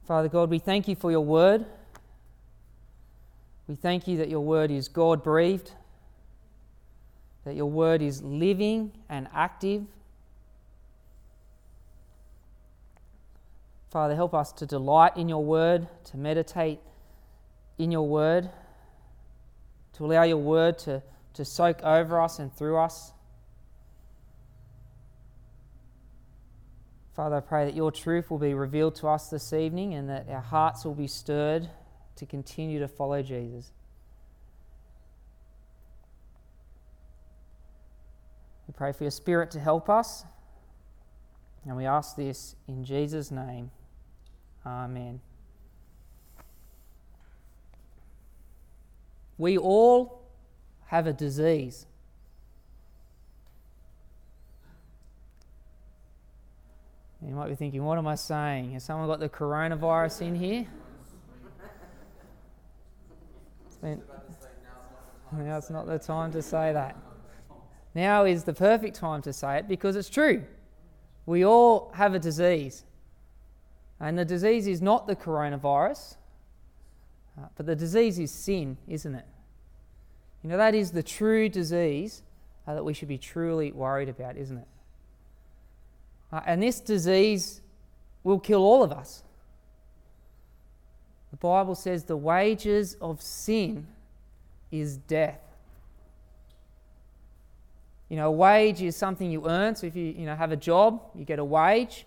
Father God, we thank you for your word. We thank you that your word is God-breathed, that your word is living and active. Father, help us to delight in your word, to meditate in your word, to allow your word to soak over us and through us. Father, I pray that your truth will be revealed to us this evening and that our hearts will be stirred to continue to follow Jesus. We pray for your Spirit to help us, and we ask this in Jesus' name. Amen. We all have a disease. You might be thinking, what am I saying? Has someone got the coronavirus in here? Now it's not the time to say that. Now is the perfect time to say it because it's true. We all have a disease. And the disease is not the coronavirus, but the disease is sin, isn't it? You know, that is the true disease that we should be truly worried about, isn't it? And this disease will kill all of us. The Bible says the wages of sin is death. You know, a wage is something you earn. So if you have a job, you get a wage.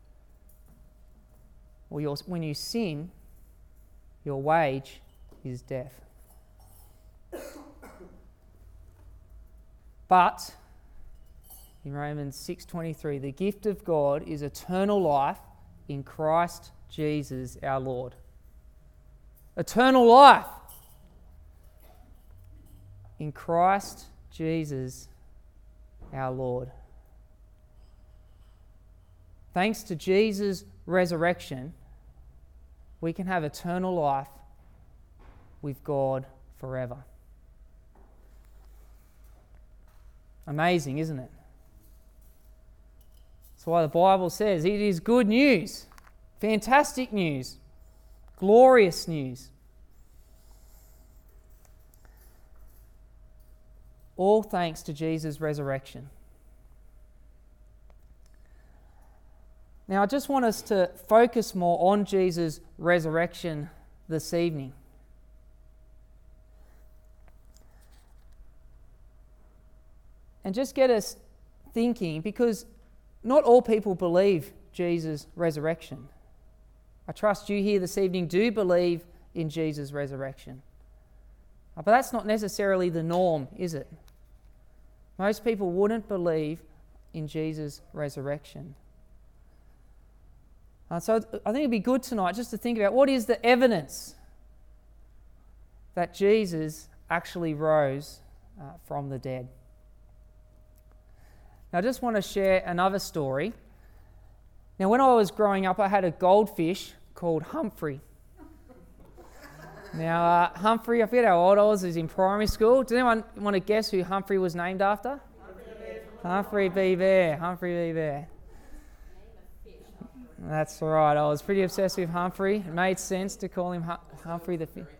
Or when you sin, your wage is death. But in Romans 6:23, the gift of God is eternal life in Christ Jesus our Lord. Eternal life in Christ Jesus our Lord. Thanks to Jesus' resurrection, we can have eternal life with God forever. Amazing, isn't it? That's why the Bible says it is good news, fantastic news, glorious news. All thanks to Jesus' resurrection. Now, I just want us to focus more on Jesus' resurrection this evening. And just get us thinking, because not all people believe Jesus' resurrection. I trust you here this evening do believe in Jesus' resurrection. But that's not necessarily the norm, is it? Most people wouldn't believe in Jesus' resurrection. So I think it'd be good tonight just to think about what is the evidence that Jesus actually rose from the dead. Now I just want to share another story. Now when I was growing up, I had a goldfish called Humphrey. Now Humphrey, I forget how old I was in primary school. Does anyone want to guess who Humphrey was named after? Humphrey B. Bear. Humphrey B. Bear. That's right. I was pretty obsessed with Humphrey. It made sense to call him Humphrey the Fish.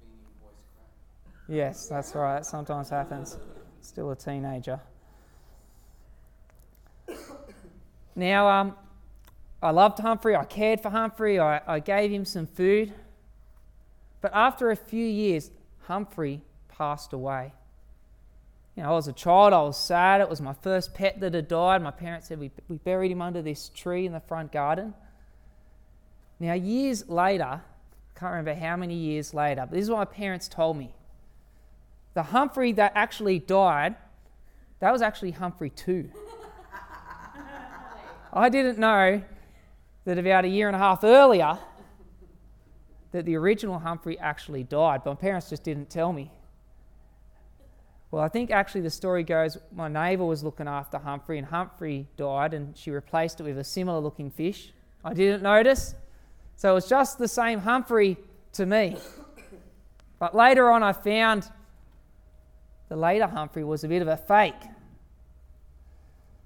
Yes, that's right. That sometimes happens. Still a teenager. Now, I loved Humphrey. I cared for Humphrey. I gave him some food. But after a few years, Humphrey passed away. You know, I was a child. I was sad. It was my first pet that had died. My parents said we buried him under this tree in the front garden. Now, years later, I can't remember how many years later, but this is what my parents told me. The Humphrey that actually died, that was actually Humphrey 2. I didn't know that about a year and a half earlier that the original Humphrey actually died, but my parents just didn't tell me. Well, I think actually the story goes, my neighbour was looking after Humphrey and Humphrey died and she replaced it with a similar looking fish. I didn't notice. So it was just the same Humphrey to me. But later on I found the later Humphrey was a bit of a fake.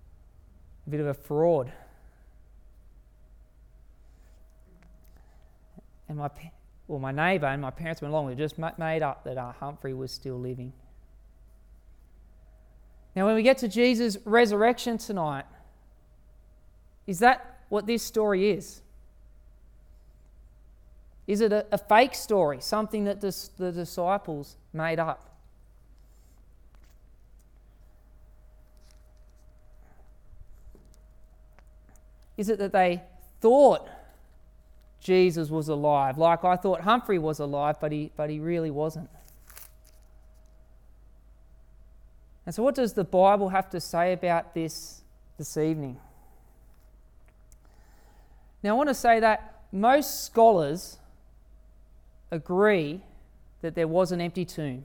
A bit of a fraud. my neighbour and my parents went along. We just made up that Humphrey was still living. Now, when we get to Jesus' resurrection tonight, is that what this story is? Is it a fake story, something that the disciples made up? Is it that they thought Jesus was alive, like I thought Humphrey was alive, but he really wasn't? And so what does the Bible have to say about this evening? Now I want to say that most scholars agree that there was an empty tomb.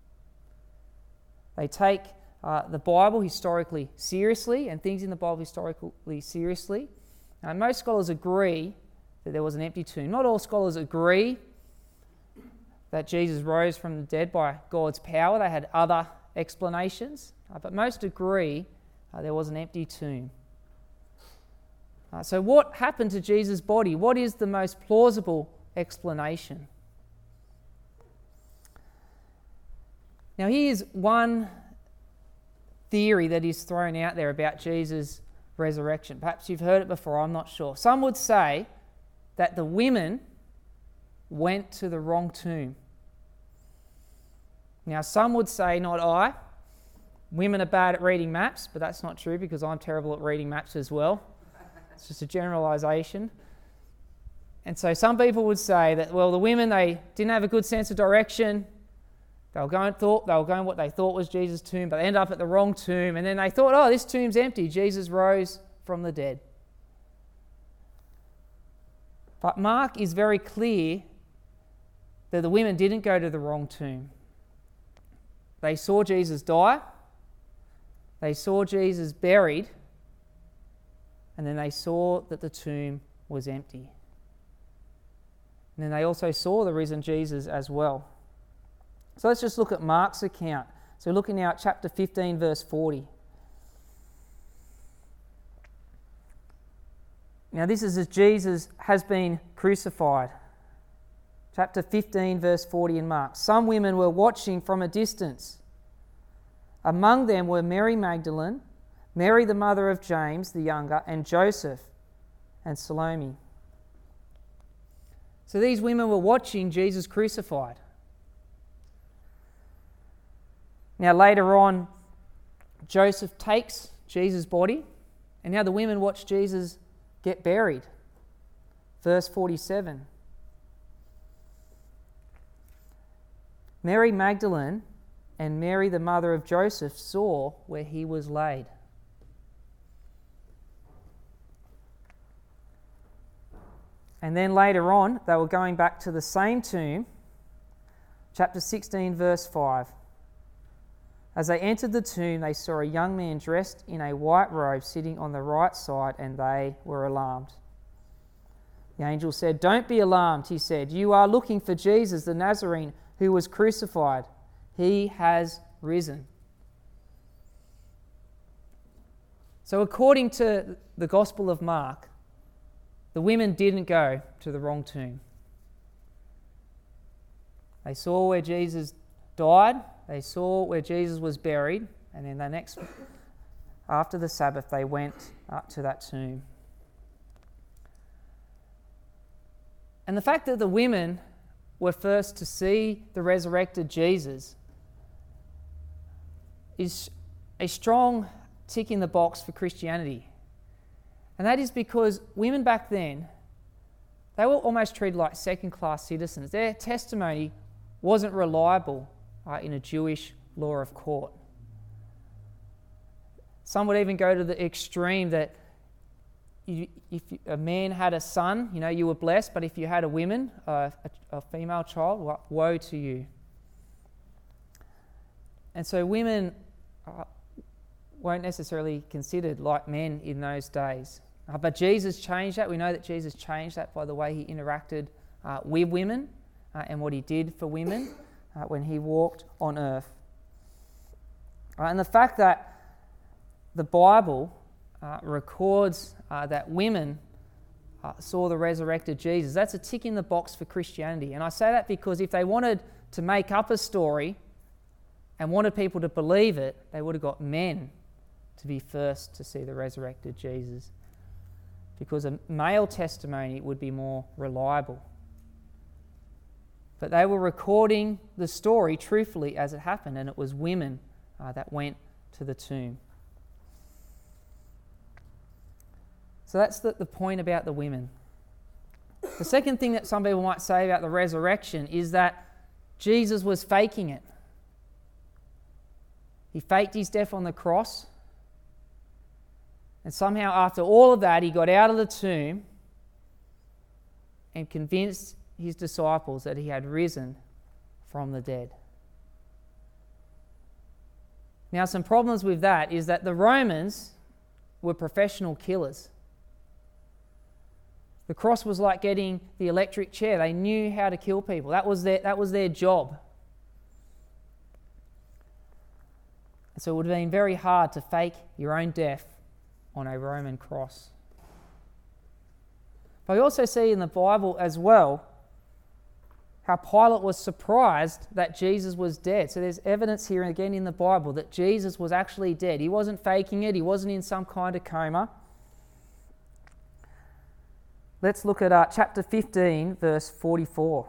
They take the Bible historically seriously and things in the Bible historically seriously. And most scholars agree that there was an empty tomb. Not all scholars agree that Jesus rose from the dead by God's power. They had other explanations, but most agree there was an empty tomb. So what happened to Jesus' body? What is the most plausible explanation? Now here's one theory that is thrown out there about Jesus' resurrection. Perhaps you've heard it before, I'm not sure. Some would say that the women went to the wrong tomb. Now some would say, not I, women are bad at reading maps, but that's not true because I'm terrible at reading maps as well. It's just a generalisation. And so some people would say that, well, the women, they didn't have a good sense of direction. They were going what they thought was Jesus' tomb, but they ended up at the wrong tomb. And then they thought, oh, this tomb's empty. Jesus rose from the dead. But Mark is very clear that the women didn't go to the wrong tomb. They saw Jesus die. They saw Jesus buried. And then they saw that the tomb was empty. And then they also saw the risen Jesus as well. So let's just look at Mark's account. So looking now at chapter 15, verse 40. Now this is as Jesus has been crucified. Chapter 15, verse 40 in Mark. Some women were watching from a distance. Among them were Mary Magdalene, Mary the mother of James the younger, and Joseph and Salome. So these women were watching Jesus crucified. Now later on, Joseph takes Jesus' body, and now the women watch Jesus get buried. Verse 47. Mary Magdalene and Mary the mother of Joseph saw where he was laid. And then later on, they were going back to the same tomb. Chapter 16, verse 5. As they entered the tomb, they saw a young man dressed in a white robe sitting on the right side, and they were alarmed. The angel said, "Don't be alarmed," he said. "You are looking for Jesus, the Nazarene, who was crucified. He has risen." So according to the Gospel of Mark, the women didn't go to the wrong tomb. They saw where Jesus died. They saw where Jesus was buried, and then after the Sabbath, they went up to that tomb. And the fact that the women were first to see the resurrected Jesus is a strong tick in the box for Christianity. And that is because women back then, they were almost treated like second-class citizens. Their testimony wasn't reliable in a Jewish law of court. Some would even go to the extreme that if a man had a son, you were blessed, but if you had a female child, woe to you. And so women weren't necessarily considered like men in those days. But Jesus changed that. We know that Jesus changed that by the way he interacted with women and what he did for women when he walked on earth. And the fact that the Bible records that women saw the resurrected Jesus. That's a tick in the box for Christianity. And I say that because if they wanted to make up a story and wanted people to believe it, they would have got men to be first to see the resurrected Jesus, because a male testimony would be more reliable. But they were recording the story truthfully as it happened, and it was women that went to the tomb. So that's the point about the women. The second thing that some people might say about the resurrection is that Jesus was faking it. He faked his death on the cross, and somehow after all of that, he got out of the tomb and convinced his disciples that he had risen from the dead. Now, some problems with that is that the Romans were professional killers. The cross was like getting the electric chair. They knew how to kill people. That was their job. So it would have been very hard to fake your own death on a Roman cross. But we also see in the Bible as well how Pilate was surprised that Jesus was dead. So there's evidence here again in the Bible that Jesus was actually dead. He wasn't faking it. He wasn't in some kind of coma. Let's look at chapter 15, verse 44.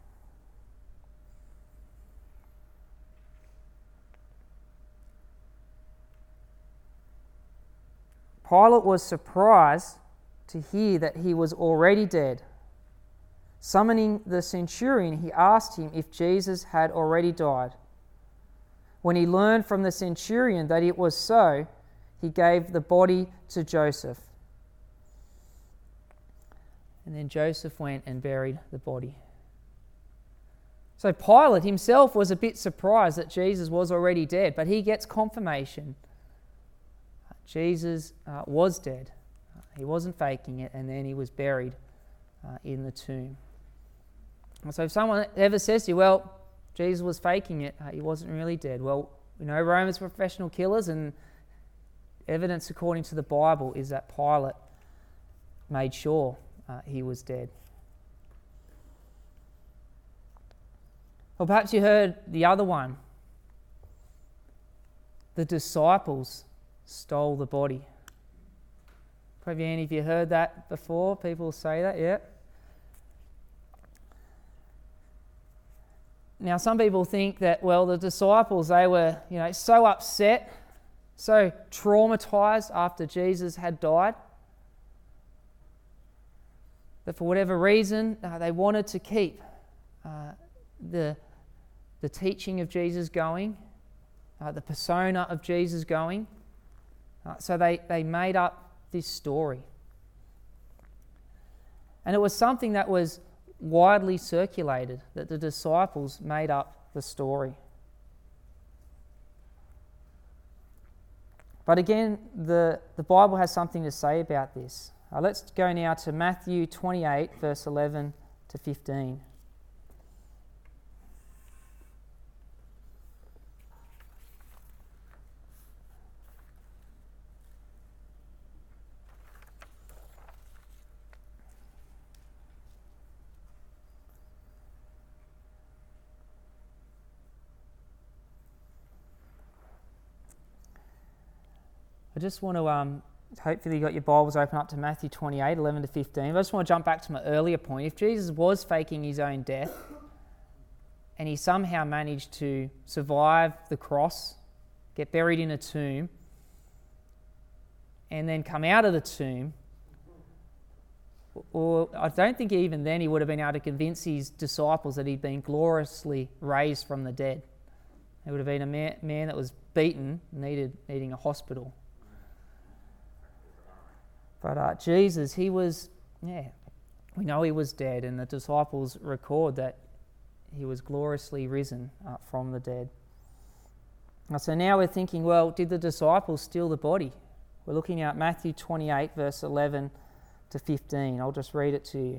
Pilate was surprised to hear that he was already dead. Summoning the centurion, he asked him if Jesus had already died. When he learned from the centurion that it was so, he gave the body to Joseph. And then Joseph went and buried the body. So Pilate himself was a bit surprised that Jesus was already dead, but he gets confirmation. Jesus was dead. He wasn't faking it, and then he was buried in the tomb. And so if someone ever says to you, well, Jesus was faking it, he wasn't really dead. Well, we know Romans were professional killers, and evidence according to the Bible is that Pilate made sure he was dead. Or perhaps you heard the other one. The disciples stole the body. Have any of you heard that before? People say that, yeah. Now, some people think that, well, the disciples, they were, so upset, so traumatized after Jesus had died, that for whatever reason, they wanted to keep the teaching of Jesus going, the persona of Jesus going. So they made up this story. And it was something that was widely circulated, that the disciples made up the story. But again, the Bible has something to say about this. Let's go now to Matthew 28, verse 11 to 15. I just want to, hopefully you got your Bibles open up to Matthew 28, 11 to 15. But I just want to jump back to my earlier point. If Jesus was faking his own death and he somehow managed to survive the cross, get buried in a tomb, and then come out of the tomb, or I don't think even then he would have been able to convince his disciples that he'd been gloriously raised from the dead. He would have been a man that was beaten, needing a hospital. But Jesus, he was, we know he was dead, and the disciples record that he was gloriously risen from the dead. So now we're thinking, well, did the disciples steal the body? We're looking at Matthew 28, verse 11 to 15. I'll just read it to you.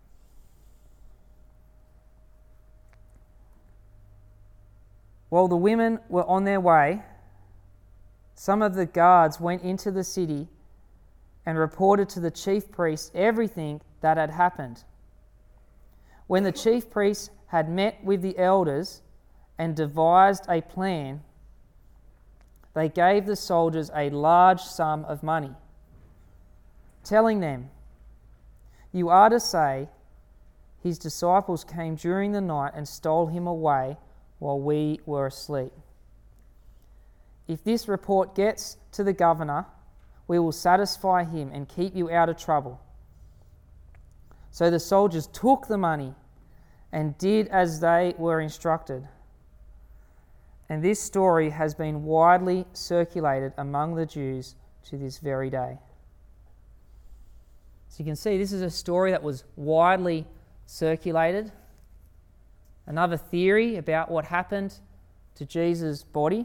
While the women were on their way, some of the guards went into the city and reported to the chief priests everything that had happened. When the chief priests had met with the elders and devised a plan, they gave the soldiers a large sum of money, telling them, "You are to say, his disciples came during the night and stole him away while we were asleep. If this report gets to the governor, we will satisfy him and keep you out of trouble." So the soldiers took the money and did as they were instructed. And this story has been widely circulated among the Jews to this very day. So you can see this is a story that was widely circulated. Another theory about what happened to Jesus' body.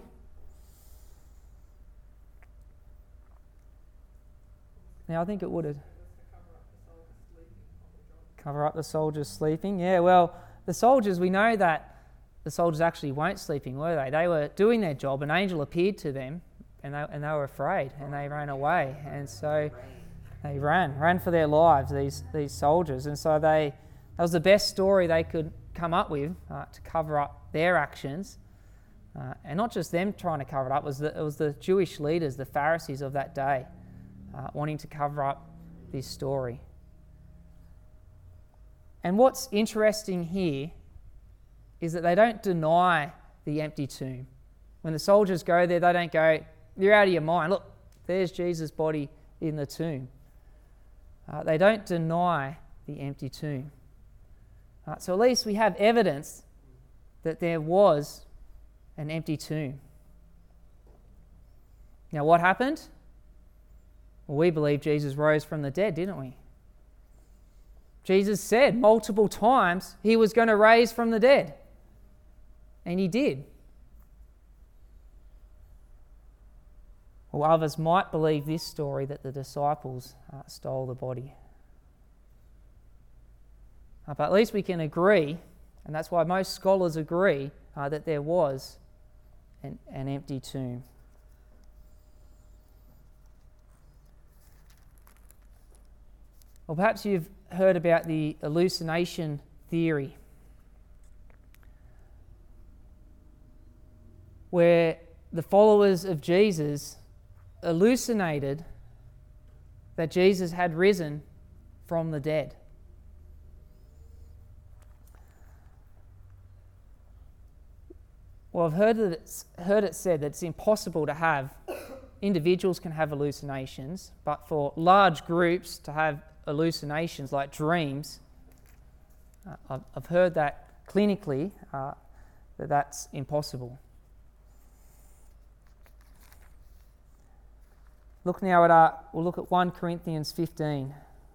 Now, I think it would have cover up the soldiers sleeping. Yeah, well, the soldiers, we know that the soldiers actually weren't sleeping, were they? They were doing their job. An angel appeared to them, and they were afraid, and they ran away. And so they ran for their lives, these soldiers. And so that was the best story they could come up with to cover up their actions. And not just them trying to cover it up, it was the Jewish leaders, the Pharisees of that day, wanting to cover up this story. And what's interesting here is that they don't deny the empty tomb. When the soldiers go there, they don't go, "You're out of your mind. Look, there's Jesus' body in the tomb." They don't deny the empty tomb. So at least we have evidence that there was an empty tomb. Now, what happened? Well, we believe Jesus rose from the dead, didn't we? Jesus said multiple times he was going to raise from the dead. And he did. Well, others might believe this story that the disciples stole the body. But at least we can agree, and that's why most scholars agree, that there was an empty tomb. Well, perhaps you've heard about the hallucination theory, where the followers of Jesus hallucinated that Jesus had risen from the dead. Well, I've heard it said that it's impossible to have, individuals can have hallucinations, but for large groups to have hallucinations like dreams, I've heard that clinically that's impossible. Look now we'll look at 1 Corinthians 15.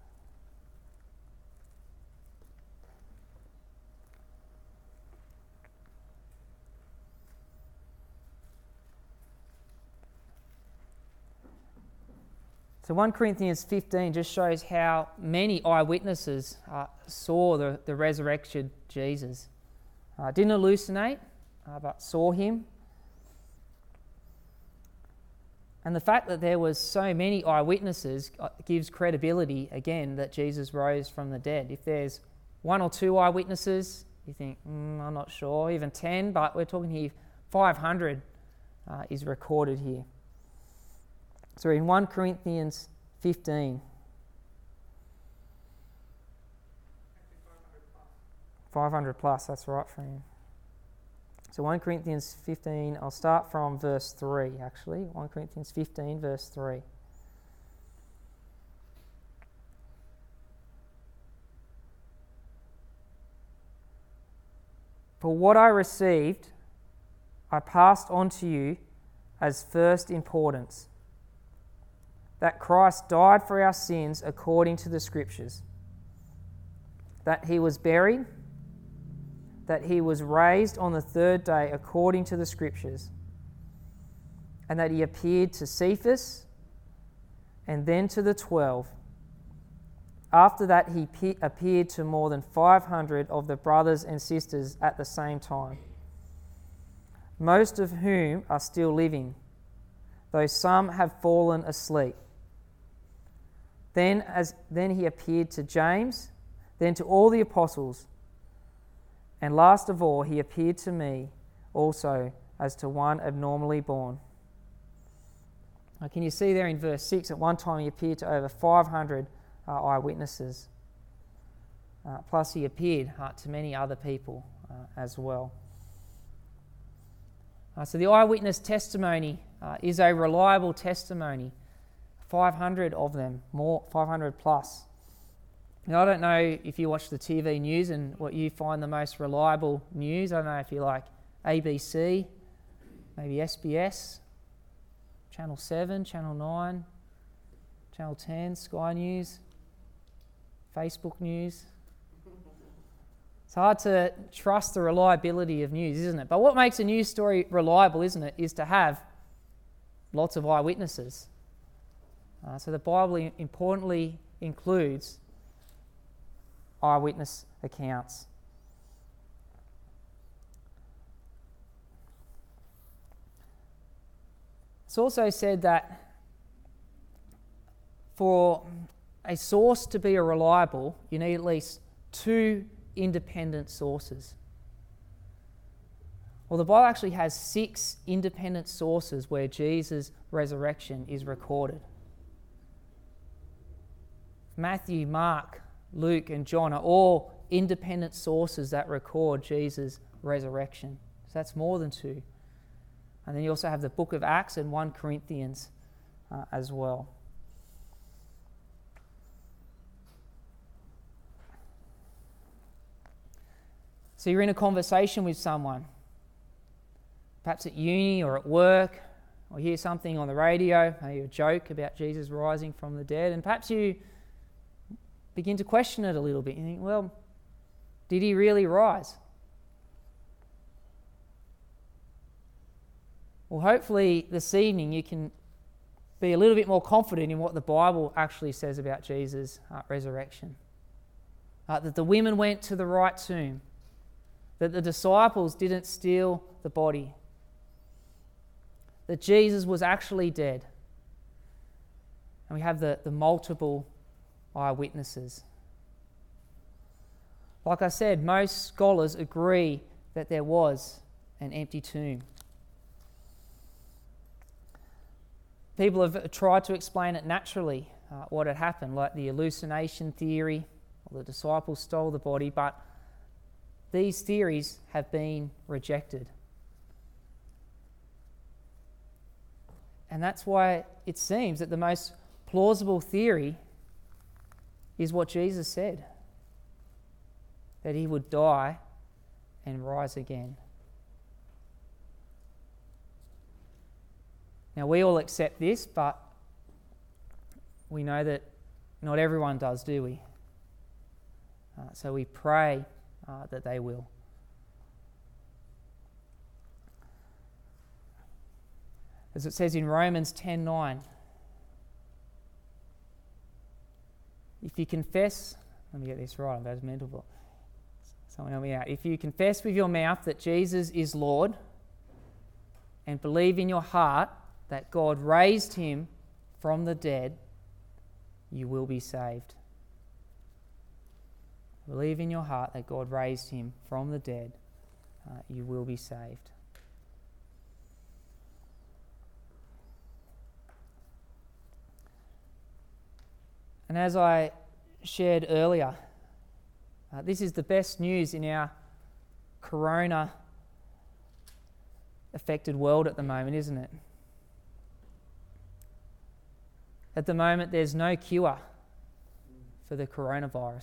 So 1 Corinthians 15 just shows how many eyewitnesses saw the resurrected Jesus. Didn't hallucinate, but saw him. And the fact that there was so many eyewitnesses gives credibility, again, that Jesus rose from the dead. If there's 1 or 2 eyewitnesses, you think, I'm not sure, even 10, but we're talking here 500 is recorded here. So in 1 Corinthians 15. 500 plus, that's right for him. So 1 Corinthians 15, I'll start from verse 3 actually. 1 Corinthians 15 verse 3. For what I received, I passed on to you as first importance, that Christ died for our sins according to the Scriptures, that he was buried, that he was raised on the third day according to the Scriptures, and that he appeared to Cephas and then to the 12. After that, he appeared to more than 500 of the brothers and sisters at the same time, most of whom are still living, though some have fallen asleep. Then he appeared to James, then to all the apostles, and last of all he appeared to me also as to one abnormally born. Now, can you see there in verse 6, at one time he appeared to over 500 eyewitnesses. Plus he appeared to many other people as well. So the eyewitness testimony is a reliable testimony. 500 of them, more, 500 plus. Now, I don't know if you watch the TV news and what you find the most reliable news. I don't know if you like ABC, maybe SBS, Channel 7, Channel 9, Channel 10, Sky News, Facebook News. It's hard to trust the reliability of news, isn't it? But what makes a news story reliable, isn't it, is to have lots of eyewitnesses. So the Bible importantly includes eyewitness accounts. It's also said that for a source to be reliable, you need at least 2 independent sources. Well, the Bible actually has 6 independent sources where Jesus' resurrection is recorded. Matthew, Mark, Luke, and John are all independent sources that record Jesus' resurrection. So that's more than 2. And then you also have the book of Acts and 1 Corinthians as well. So you're in a conversation with someone, perhaps at uni or at work, or hear something on the radio, maybe a joke about Jesus rising from the dead, and perhaps you begin to question it a little bit. You think, well, did he really rise? Well, hopefully this evening you can be a little bit more confident in what the Bible actually says about Jesus' resurrection. That the women went to the right tomb, that the disciples didn't steal the body, that Jesus was actually dead. And we have the multiple eyewitnesses. Like I said, most scholars agree that there was an empty tomb. People have tried to explain it naturally, what had happened, like the hallucination theory, or the disciples stole the body, but these theories have been rejected. And that's why it seems that the most plausible theory is what Jesus said, that he would die and rise again. Now, we all accept this, but we know that not everyone does, do we? So we pray that they will. As it says in Romans 10:9, if you confess, let me get this right, I'm about mental, but someone help me out. If you confess with your mouth that Jesus is Lord and believe in your heart that God raised him from the dead, you will be saved. Believe in your heart that God raised him from the dead, you will be saved. And as I shared earlier, this is the best news in our corona-affected world at the moment, isn't it? At the moment, there's no cure for the coronavirus.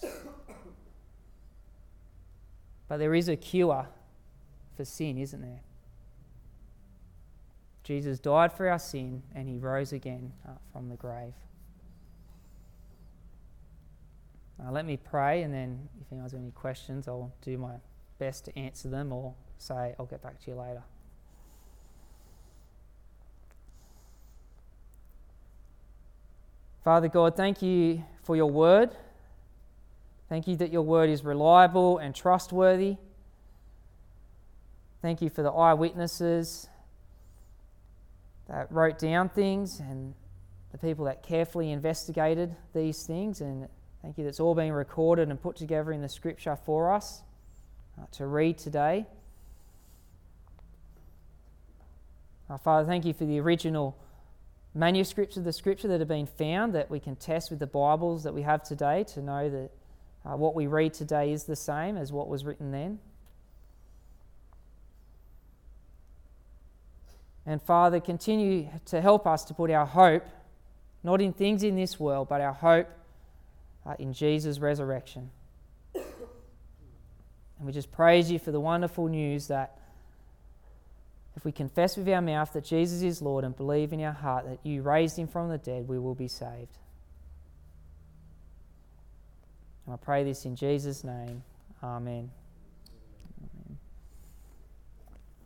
But there is a cure for sin, isn't there? Jesus died for our sin and he rose again from the grave. Let me pray, and then if anyone has any questions, I'll do my best to answer them or say I'll get back to you later. Father God, thank you for your word. Thank you that your word is reliable and trustworthy. Thank you for the eyewitnesses that wrote down things and the people that carefully investigated these things, and thank you that's all been recorded and put together in the Scripture for us to read today. Father, thank you for the original manuscripts of the Scripture that have been found, that we can test with the Bibles that we have today to know that what we read today is the same as what was written then. And Father, continue to help us to put our hope not in things in this world, but our hope in Jesus' resurrection. And we just praise you for the wonderful news that if we confess with our mouth that Jesus is Lord and believe in our heart that you raised him from the dead, we will be saved. And I pray this in Jesus' name. Amen.